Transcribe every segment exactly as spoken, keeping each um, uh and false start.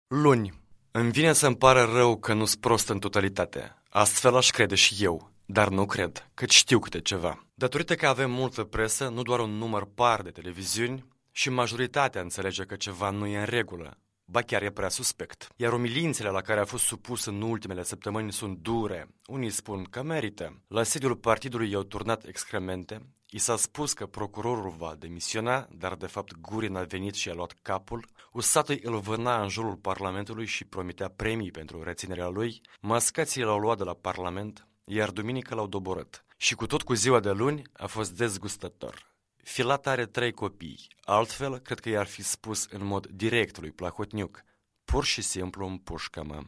Luni. Îmi vine să-mi pară rău că nu-s prost în totalitate. Astfel aș crede și eu, dar nu cred, căci știu câte ceva. Datorită că avem multă presă, nu doar un număr par de televiziuni, și majoritatea înțelege că ceva nu e în regulă, ba chiar e prea suspect. Iar umilințele la care a fost supus în ultimele săptămâni sunt dure. Unii spun că merită. La sediul partidului i-au turnat excremente. I s-a spus că procurorul va demisiona, dar de fapt Gurin a venit și a luat capul. Usatui îl vâna în jurul Parlamentului și promitea premii pentru reținerea lui. Mascații l-au luat de la Parlament, iar duminică l-au doborât. Și cu tot cu ziua de luni a fost dezgustător. Filat are trei copii, altfel cred că i-ar fi spus în mod direct lui Plahotniuc: pur și simplu împușcă-mă.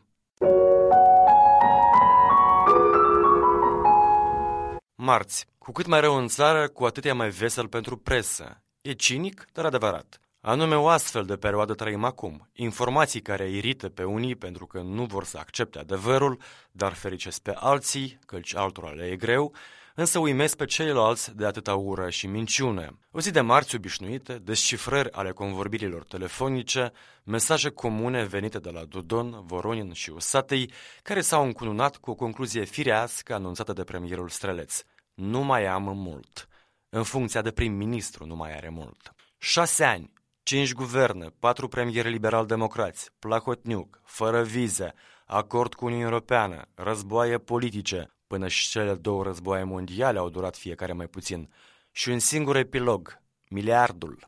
Marți. Cu cât mai rău în țară, cu atât e mai vesel pentru presă. E cinic, dar adevărat. Anume o astfel de perioadă trăim acum. Informații care irită pe unii pentru că nu vor să accepte adevărul, dar fericesc pe alții, căci altora le e greu, însă uimesc pe ceilalți de atâta ură și minciune. O zi de marți obișnuită, descifrări ale convorbirilor telefonice, mesaje comune venite de la Dodon, Voronin și Usatăi, care s-au încununat cu o concluzie firească anunțată de premierul Streleț: nu mai am mult. În funcția de prim-ministru nu mai are mult. Șase ani, cinci guverne, patru premieri liberal-democrați, Plahotniuc, fără vize, acord cu Uniunea Europeană, războaie politice, până și cele două războaie mondiale au durat fiecare mai puțin, și un singur epilog: miliardul.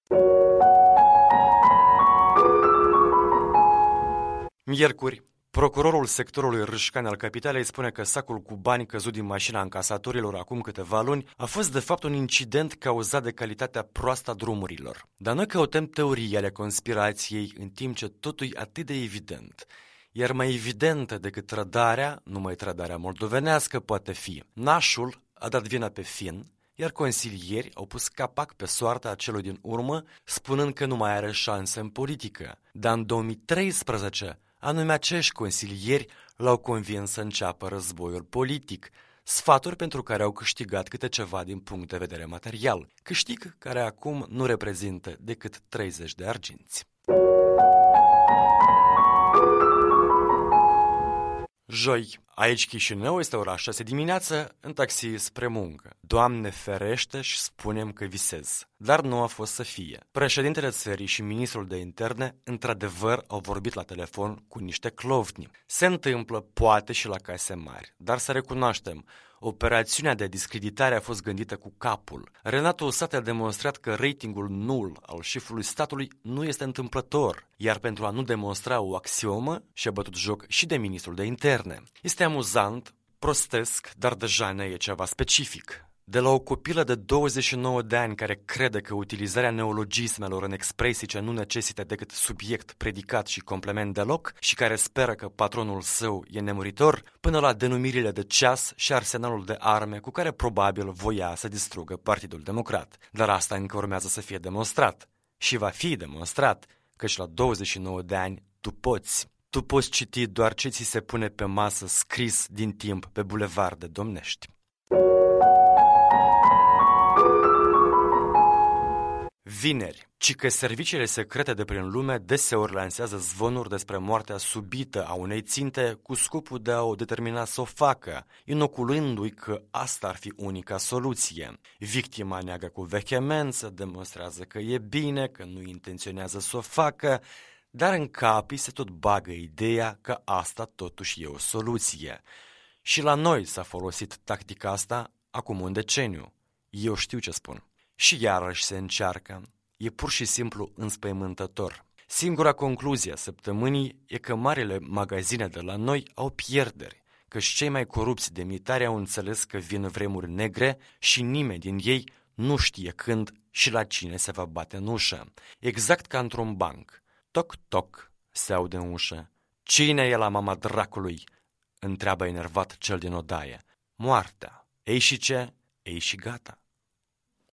Miercuri. Procurorul sectorului Râșcani al capitalei spune că sacul cu bani căzut din mașina încasatorilor acum câteva luni a fost de fapt un incident cauzat de calitatea proastă a drumurilor. Dar noi căutăm teorii ale conspirației în timp ce totul e atât de evident. Iar mai evidentă decât trădarea, numai trădarea moldovenească poate fi. Nașul a dat vina pe fin, iar consilieri au pus capac pe soarta celui din urmă, spunând că nu mai are șanse în politică. Dar în două mii treisprezece, anume acești consilieri l-au convins să înceapă războiul politic, sfaturi pentru care au câștigat câte ceva din punct de vedere material, câștig care acum nu reprezintă decât treizeci de arginți. Joi. Aici Chișinău este ora șase dimineață, în taxi spre muncă. Doamne ferește și spunem că visez. Dar nu a fost să fie. Președintele țării și ministrul de interne într-adevăr au vorbit la telefon cu niște clovni. Se întâmplă poate și la case mari, dar să recunoaștem, operațiunea de discreditare a fost gândită cu capul. Renato Usate a demonstrat că ratingul nul al șefului statului nu este întâmplător, iar pentru a nu demonstra o axiomă, și-a bătut joc și de ministrul de interne. Este amuzant, prostesc, dar deja ne e ceva specific. De la o copilă de douăzeci și nouă de ani care crede că utilizarea neologismelor în expresii ce nu necesită decât subiect, predicat și complement deloc și care speră că patronul său e nemuritor, până la denumirile de ceas și arsenalul de arme cu care probabil voia să distrugă Partidul Democrat. Dar asta încă urmează să fie demonstrat. Și va fi demonstrat, căci la douăzeci și nouă de ani tu poți. Tu poți citi doar ce ți se pune pe masă scris din timp pe bulevarde domnești. Vineri. Ci că serviciile secrete de prin lume deseori lansează zvonuri despre moartea subită a unei ținte cu scopul de a o determina să o facă, inoculându-i că asta ar fi unica soluție. Victima neagă cu vehemență, demonstrează că e bine, că nu intenționează să o facă, dar în capii se tot bagă ideea că asta totuși e o soluție. Și la noi s-a folosit tactica asta acum un deceniu. Eu știu ce spun. Și iarăși se încearcă. E pur și simplu înspăimântător. Singura concluzie a săptămânii e că marile magazine de la noi au pierderi, căci cei mai corupți demnitari au înțeles că vin vremuri negre și nimeni din ei nu știe când și la cine se va bate în ușă. Exact ca într-un banc. Toc, toc, se aude în ușă. Cine e la mama dracului? Întreabă enervat cel din odaie. Moartea. Ei și ce? Ei și gata.